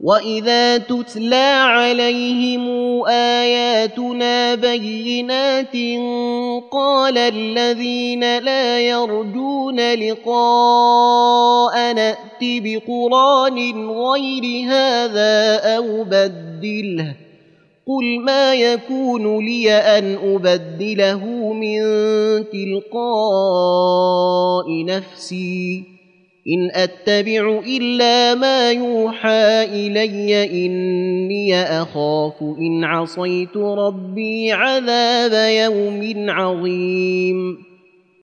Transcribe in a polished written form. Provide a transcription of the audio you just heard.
وإذا تتلى عليهم آياتنا بينات قال الذين لا يرجون لقاء نأت بقرآن غير هذا أو بدله قل ما يكون لي أن أبدله من تلقاء نفسي إن أتبع إلا ما يوحى إلي إني أخاف إن عصيت ربي عذاب يوم عظيم